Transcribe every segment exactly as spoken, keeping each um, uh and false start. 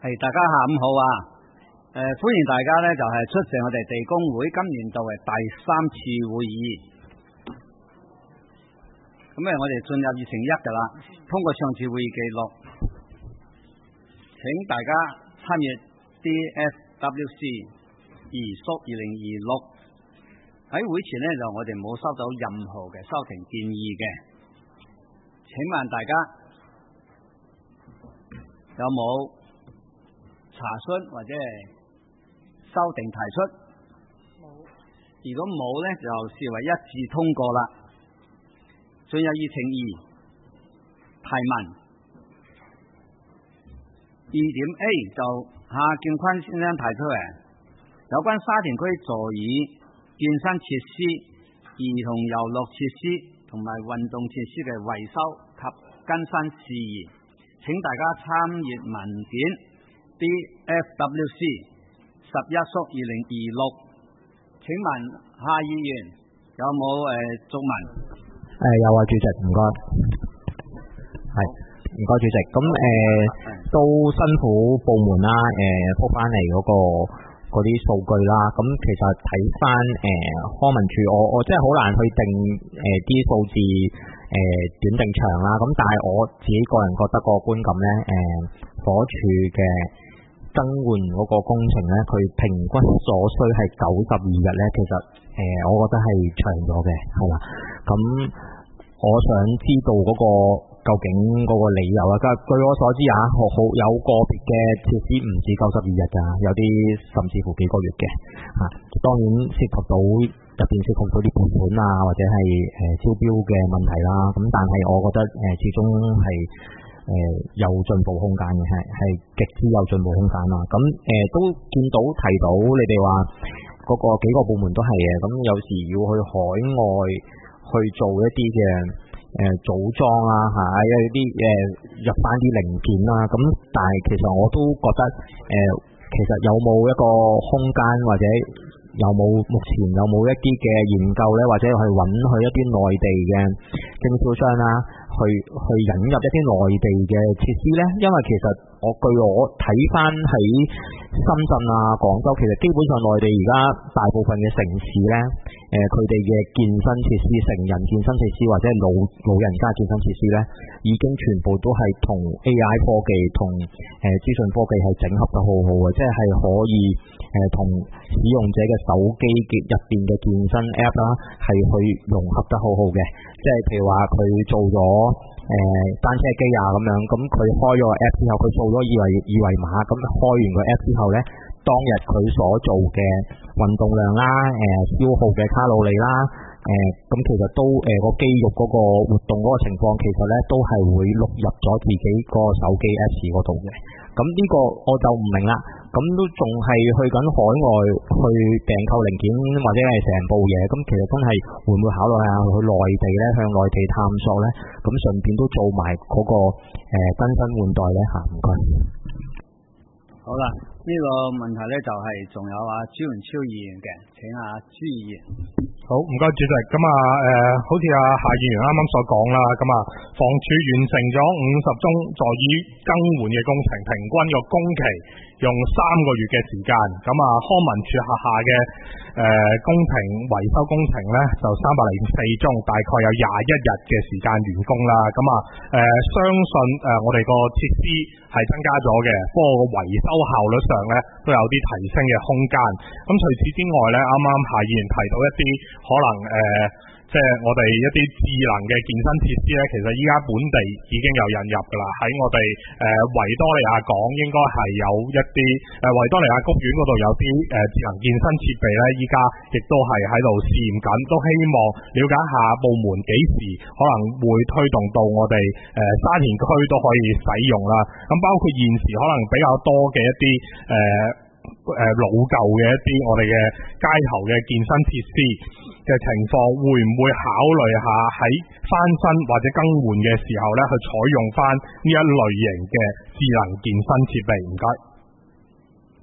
係大家下午好啊！誒、呃，歡迎大家咧，就係、是、出席我哋地工會今年度嘅第三次會議。咁誒，我哋進入議程一噶啦。通過上次會議記錄，請大家參閱 D F W C 二縮二零二六。喺會前呢，就我哋冇收到任何嘅修訂建議嘅。請問大家有冇查詢或者修訂提出？冇。如果冇呢，就視為一致通過啦。進入議程二，提問。二點 A 就夏建坤先生提出嘅，有關沙田區座椅、健身設施、兒童遊樂設施同埋運動設施嘅維修及更新事宜，請大家參閱文件 D F W C 十一縮二零二六。請問夏議員有冇誒續文？ 誒、呃、有啊，主席，唔該。係唔該，主席。咁誒、呃、都辛苦部門啦，誒覆翻嚟嗰個嗰啲數據啦。咁其實睇翻誒康文署，我我真係好難去定誒啲、呃、數字誒短定長啦。咁但係我自己個人覺得個觀感咧，誒、呃、火署嘅更換嗰個工程咧，佢平均所需係九十二日咧，其實誒、呃、我覺得係長咗嘅，係啦。咁我想知道嗰、那個究竟嗰個理由啊？據我所知啊，好好有個別嘅設施唔止九十二日㗎，有啲甚至乎幾個月嘅嚇、啊。當然涉及到入邊涉及到啲撥款啊，或者係誒、呃、超標嘅問題啦。咁但係我覺得誒、呃、始終係誒、呃、有進步空間嘅，係係極之有進步空間啦。咁誒、呃、都見到提到你哋話嗰個幾個部門都係嘅。咁有時要去海外去做一啲嘅誒組裝啊嚇，有啲誒入翻啲零件啦。咁但係其實我都覺得誒、呃，其實有冇一個空間，或者有冇目前有冇一啲嘅研究咧，或者去揾去一啲內地嘅經銷商啦，去去引入一啲內地嘅設施咧？因為其實我據我睇翻喺深圳啊、廣州，其實基本上內地而家大部分嘅城市咧，誒佢哋嘅健身設施、成人健身設施或者老老人家健身設施咧，已經全部都係同 A I 科技、同誒資訊科技係整合得好好嘅，即係可以誒同、呃、使用者嘅手機嘅入邊嘅健身 App 啦，係去融合得好好嘅。即係譬如話佢做咗誒、呃、單車機啊咁樣，咁佢開咗個 App 之後，佢掃咗二維二維碼，咁開完個 App 之後咧，當日佢所做嘅運動量啦、誒、呃、消耗嘅卡路里啦、誒、呃、咁其實都誒個、呃、肌肉嗰個活動嗰個情況，其實咧都係會錄入咗自己個手機 Apps 嗰度嘅。咁呢個我就唔明啦。咁都仲係去緊海外去訂購零件或者係成部嘢，咁其實真係會唔會考慮下去內地咧，向內地探索咧？咁順便都做埋嗰、那個誒更新換代咧嚇，唔該。 好啦，呢、這個問題咧就係、是、仲有啊朱文超議員嘅，請阿朱議員。 好，唔該主席。咁啊誒，好似阿夏議員啱啱所講啦，咁啊房署完成咗五十宗座椅更換嘅工程，平均個工期用三個月嘅時間。咁啊康文署轄下嘅誒、呃、工程維修工程咧就三百零四宗，大概有廿一日嘅時間完工啦。咁啊誒相信誒、呃、我哋個設施係增加咗嘅，不過個維修效率上咧都有啲提升嘅空間。咁除此之外咧，啱啱夏議員提到一啲可能誒、呃，即係我哋一啲智能嘅健身設施咧，其實依家本地已經有引入㗎啦。喺我哋誒、呃、維多利亞港應該係有一啲誒、呃、維多利亞公園嗰度有啲誒、呃、智能健身設備咧，依家亦都係喺度試驗緊，都希望了解下部門幾時可能會推動到我哋誒、呃、沙田區都可以使用啦。咁包括現時可能比較多嘅一啲誒。呃誒、呃、老舊嘅一啲我哋嘅街頭嘅健身設施嘅情況，會唔會考慮下喺翻新或者更換嘅時候咧，去採用翻呢一類型嘅智能健身設備？唔該。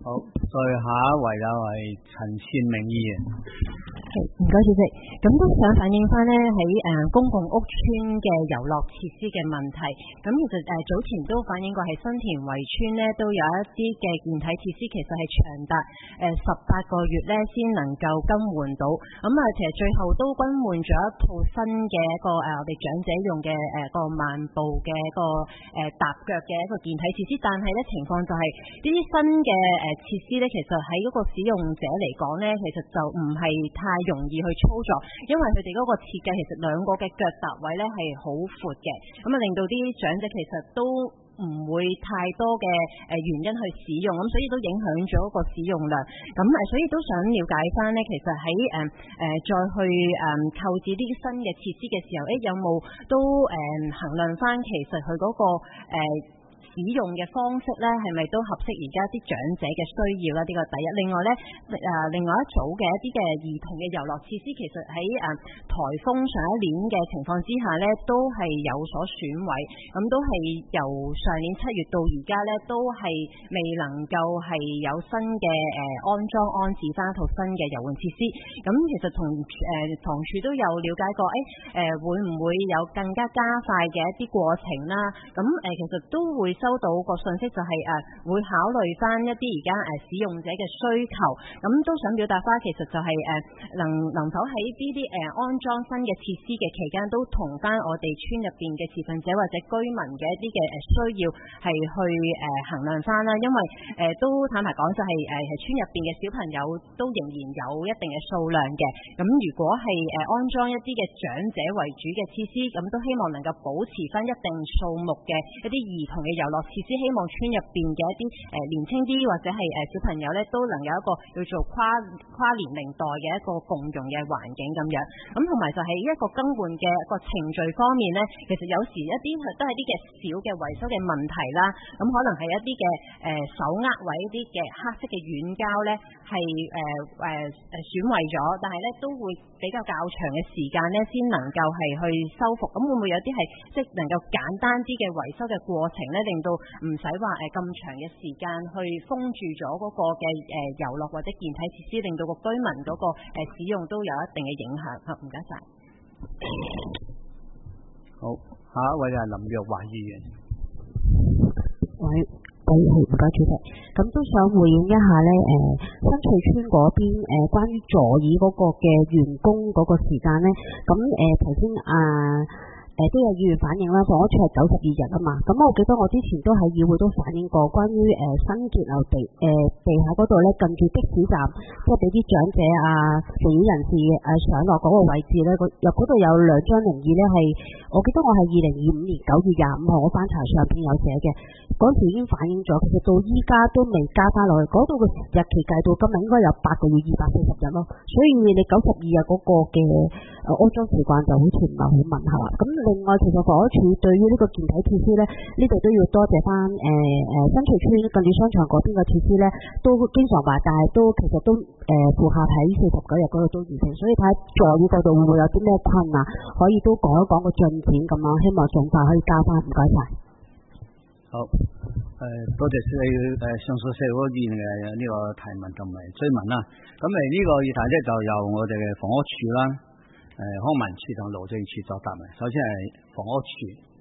好，再下一位就係陳善明議員。 係，唔該主席。咁都想反映翻呢喺誒公共屋邨嘅遊樂設施嘅問題。咁其實誒早前都反映過喺新田圍村呢都有一啲嘅健體設施，其實係長達誒十八個月呢先能夠更換到。咁啊，其實最後都更換咗一套新嘅一個誒我哋長者用嘅誒個慢步嘅一個誒踏腳嘅一個健體設施，但係咧情況就係呢啲新嘅誒設施咧，其實喺嗰個使用者嚟講咧，其實就唔係太容易去操作，因為佢哋嗰個設計其實兩個嘅腳踏位咧係好闊嘅，咁啊令到啲長者其實都唔會太多嘅誒原因去使用，咁所以都影響咗個使用量。咁誒，所以都想了解翻咧，其實喺誒誒再去誒購置呢啲新嘅設施嘅時候，誒有冇都誒衡量翻其實佢嗰個誒使用嘅方式咧，係咪都合適而家啲長者嘅需要啦？呢個第一。另外咧，誒另外一組嘅一啲嘅兒童嘅遊樂設施，其實喺誒颱風上一年嘅情況之下咧，都係有所損毀，咁都係由上年七月到而家咧，都係未能夠係有新嘅誒安裝安置翻一套新嘅遊玩設施。咁其實同誒房署都有了解過，誒誒會唔會有更加加快嘅一啲過程啦？咁誒其實都會收到個信息就係誒會考慮翻一啲而家誒使用者嘅需求，咁都想表達翻，其實就係誒能能否喺呢啲誒安裝新嘅設施嘅期間，都同翻我哋村入邊嘅持份者或者居民嘅一啲嘅誒需要係去誒衡量翻啦。因為誒都坦白講，就係誒係村入邊嘅小朋友都仍然有一定嘅數量嘅，咁如果係誒安裝一啲嘅長者為主嘅設施，咁都希望能夠保持翻一定數目嘅一啲兒童嘅遊樂設施，希望村入邊嘅一啲誒年輕啲或者係誒小朋友咧，都能有一個叫做跨跨年齡代嘅一個共融嘅環境咁樣。咁同埋就係一個更換嘅一個程序方面咧，其實有時一啲都係啲嘅小嘅維修嘅問題啦。咁可能係一啲嘅誒手握位一啲嘅黑色嘅軟膠咧，係誒誒誒損壞咗，但係咧都會比較較長嘅時間咧，先能夠係去修復。咁會唔會有啲係即係能夠簡單啲嘅維修嘅過程咧，令到唔使話誒咁長嘅時間去封住咗嗰個嘅誒遊樂或者健體設施，令到個居民嗰個誒使用都有一定嘅影響。好，唔該晒。 好，下一位就係林若華議員。 喂，喂，係唔該主席。咁都想回應一下咧，誒、呃、新翠村嗰邊誒、呃、關於座椅嗰個嘅員工嗰個時間咧，咁誒頭先啊。誒、呃、都有議員反映啦，房屋處係九十二日啊嘛，咁我記得我之前都喺議會都反映過，關於誒、呃、新建樓地誒、呃、地下嗰度咧，近住的士站，即係俾啲長者啊、輪椅人士誒、啊、上落嗰個位置咧，入嗰度有兩張輪椅咧，係我記得我係二零二五年九月廿五號我翻查上邊有寫嘅，嗰時已經反映咗，其實到依家都未加翻落去，嗰度嘅日期計到今日應該有八個月二百四十日咯，所以你九十二日嗰個嘅誒安裝時間就好似唔係好吻合啦，咁。另外，其實房屋署對於呢個健體設施咧，呢度都要多謝翻誒誒新翠村近住商場嗰邊嘅設施咧，都經常話，但係都其實都誒符合喺四十九日嗰度都完成，所以睇座椅嗰度會唔會有啲咩困難，可以都講一講個進展咁樣，希望盡快可以交翻，唔該晒。 好，誒、呃、多謝誒誒上述四位議員嘅呢個提問同埋追問啦。咁誒呢個議題咧就由我哋嘅房屋署啦。誒、呃、康文署同勞政署作答嘅，首先係房屋署。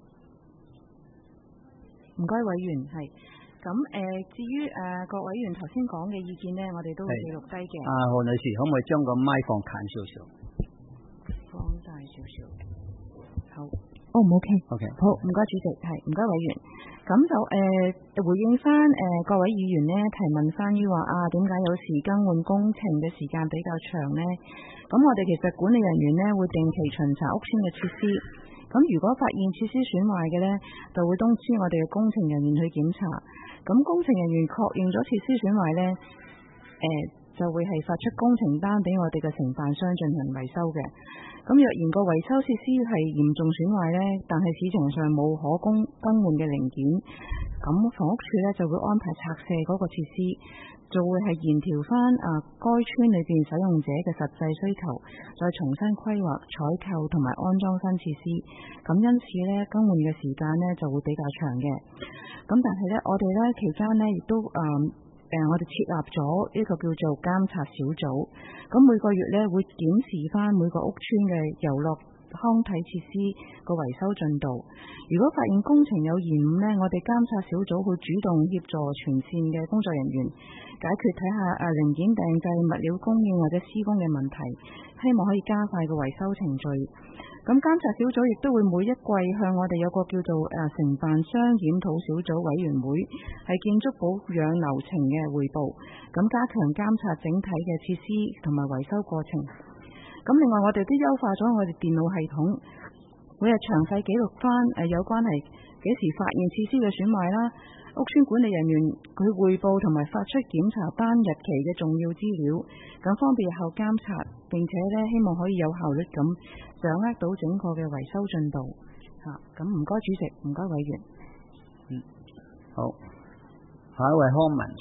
唔該，委員係。咁誒、呃，至於誒、呃、各委員頭先講嘅意見呢，我哋都會記錄低嘅。 啊，何女士，可唔可以將個麥放近少少？ 放大少少。好。哦，唔 OK。OK。好，唔該主席，係唔該委員。咁就誒、呃、回應翻誒、呃、各位議員呢提問翻於話啊，點解有時更換工程嘅時間比較長呢？咁我哋其實管理人員呢會定期巡查屋邨嘅設施，咁如果發現設施損壞嘅呢，就會通知我哋嘅工程人員去檢查。咁工程人員確認咗設施損壞呢，誒、呃、就會係發出工程單俾我哋嘅承辦商進行維修嘅。咁若然個維修設施係嚴重損壞呢，但係市場上冇可供更換嘅零件，咁房屋署呢就會安排拆卸嗰個設施，就會係研調翻啊該村裏邊使用者嘅實際需求，再重新規劃採購同埋安裝新設施。咁因此呢，更換嘅時間呢就會比較長嘅。咁但係呢，我哋呢期間呢亦都誒。呃誒、呃、我哋設立咗呢個叫做監察小組，咁每個月咧會檢視翻每個屋邨嘅遊樂康體設施個維修進度。如果發現工程有延誤呢，我哋監察小組會主動協助全線嘅工作人員解決睇下誒零件訂製、物料供應或者施工嘅問題，希望可以加快個維修程序。咁監察小組亦都會每一季向我哋有個叫做誒承辦商檢討小組委員會，係建築保養流程嘅匯報，咁加強監察整體嘅設施同埋維修過程。咁另外我哋都優化咗我哋電腦系統，每日詳細記錄翻誒有關係幾時發現設施嘅損壞啦，屋邨管理人員佢匯報同埋發出檢查單日期嘅重要資料，咁方便日後監察，並且咧希望可以有效率咁掌握到整個嘅維修進度嚇。咁唔該主席，唔該委員。 嗯，好，下一位康文署。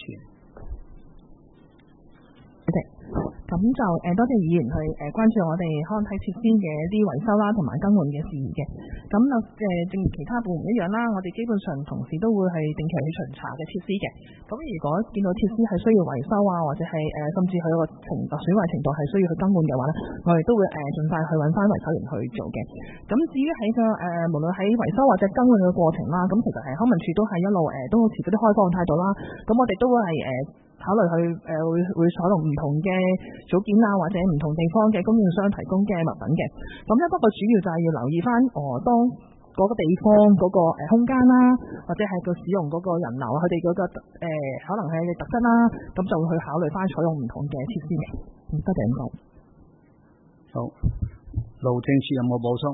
主席，咁就誒、呃、多謝議員去誒、呃、關注我哋康體設施嘅一啲維修啦，同埋更換嘅事宜嘅。咁就誒正如其他部門一樣啦，我哋基本上同時都會係定期去巡查嘅設施嘅。咁如果見到設施係需要維修啊，或者係誒、呃、甚至佢個程度損壞程度係需要去更換嘅話咧，我哋都會誒盡、呃、快去揾翻維修員去做嘅。咁至於喺個誒無論喺維修或者更換嘅過程啦，咁其實係康文署都係一路誒、呃、都持嗰啲開放態度啦。咁我哋都會係誒。呃考慮去誒、呃、會會採用唔同嘅組件啊，或者唔同地方嘅供應商提供嘅物品嘅。咁咧不過主要就係要留意翻，哦，當嗰個地方嗰、那個誒、呃、空間啦，或者係個使用嗰個人流，佢哋嗰個誒、呃、可能係特質啦，咁就會去考慮翻採用唔同嘅設施嘅。嗯，多謝咁講。 好，路政署有冇補充？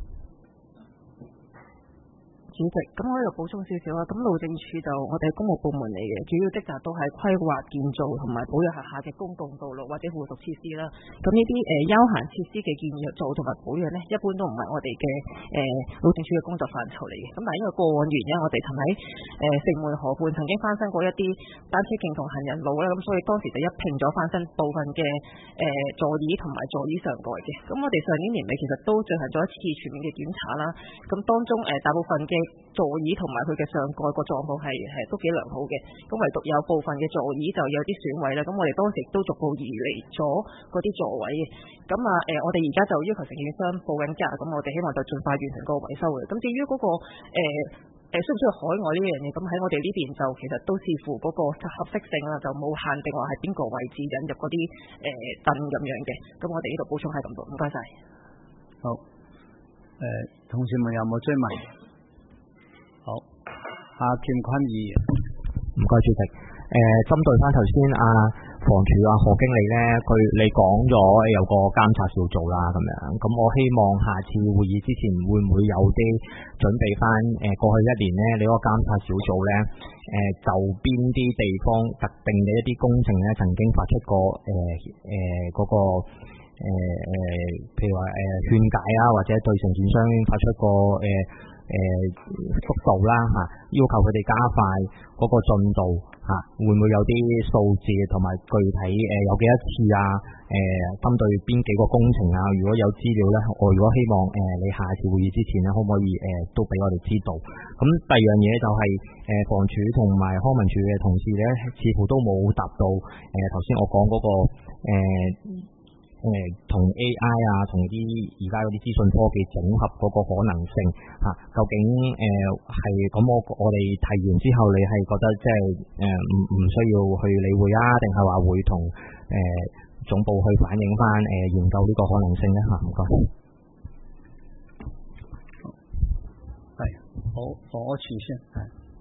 主席，咁我喺度補充少少啦。咁路政署就我哋係公務部門嚟嘅，主要職責都係規劃建造同埋保養轄下嘅公共道路或者附屬設施啦。咁呢啲誒休閒設施嘅建造同埋保養呢，一般都唔係我哋嘅誒路政署嘅工作範疇嚟嘅。咁但係因為過往原因，我哋曾喺誒城門河畔曾經翻新過一啲單車徑同行人路啦，咁所以當時就一併咗翻新部分嘅誒、呃、座椅同埋座椅上蓋嘅。咁我哋上年年尾其實都進行咗一次全面嘅檢查啦。咁當中誒、呃、大部分嘅座椅同埋佢嘅上蓋個狀況係係都幾良好嘅，咁唯獨有部分嘅座椅就有啲損毀啦。咁我哋當時都逐步移離咗嗰啲座位嘅。咁啊誒，我哋而家就要求承建商報緊價，咁我哋希望就盡快完成個維修嘅。咁至於嗰、那個誒誒、呃、需唔需要海外呢樣嘢，咁喺我哋呢邊就其實都視乎嗰個合適性啦，就冇限定話係邊個位置引入嗰啲誒凳咁樣嘅。咁我哋呢度補充係咁多，唔該晒。 好，誒、呃，同事們有冇追問？好，阿劍坤議員， 唔該主席。誒、呃，針對翻頭先阿房署啊何經理咧，佢你講咗有個監察小組啦，咁樣，咁我希望下次會議之前會唔會有啲準備翻？誒、呃，過去一年咧，你個監察小組咧，誒、呃，就邊啲地方特定嘅一啲工程咧，曾經發出過誒誒嗰個誒誒、呃呃，譬如話誒勸解啊，或者對承建商發出過誒。呃誒、呃，速度啦嚇，要求佢哋加快嗰個進度嚇、啊，會唔會有啲數字同埋具體誒、呃、有幾多次啊？誒、呃，針對邊幾個工程啊？如果有資料咧，我如果希望誒、呃、你下次會議之前咧，可唔可以誒、呃、都俾我哋知道？咁第二樣嘢就係、是、誒、呃、房署同埋康文署嘅同事咧，似乎都冇答到誒頭先我講嗰、那個誒。呃誒同 A I 啊，同啲而家嗰啲資訊科技整合嗰個可能性嚇、啊，究竟誒係咁？呃、我我哋提完之後，你係覺得即係誒唔唔需要去理會啊？定係話會同誒、呃、總部去反映翻誒、呃、研究呢個可能性咧嚇？唔該。 係好，房屋署先係。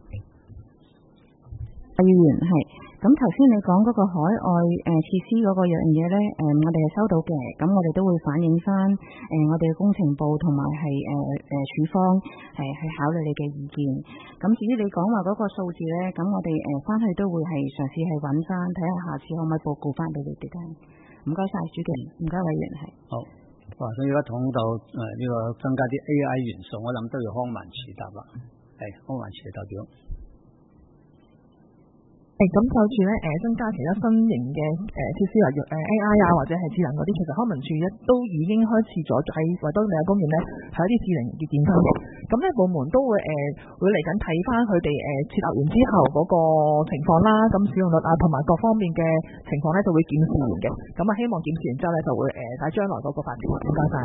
議員係。咁頭先你講嗰個海外誒、呃、設施嗰個樣嘢咧，誒、呃、我哋係收到嘅，咁我哋都會反映翻誒、呃、我哋嘅工程部同埋係誒誒署方係去考慮你嘅意見。咁至於你講話嗰個數字咧，咁我哋誒翻去都會係嘗試係揾翻，睇下下次可唔可以報告翻俾你哋嘅。唔該晒主席，唔該委員係。 好，哇！所以而家講到誒呢個增加啲 A I 元素，我諗都要康文署答啦。係康文署代表。 誒咁就住咧誒增加其他新型嘅誒設施，例如誒 A I 啊，或者係智能嗰啲，其實康文署一都已經開始咗喺維多利亞公園咧係一啲智能嘅健身嘅。咁咧部門都會誒、呃、會嚟緊睇翻佢哋誒設立完之後嗰個情況啦，咁使用率啊同埋各方面嘅情況咧就會檢視完嘅。咁啊希望檢視完之後咧就會誒睇將來嗰個發展。唔該晒。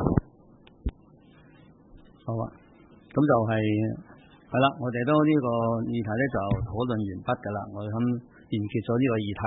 好啊，咁就係係啦，我哋都呢個議題咧就討論完畢㗎啦，我哋咁完結咗呢個議題。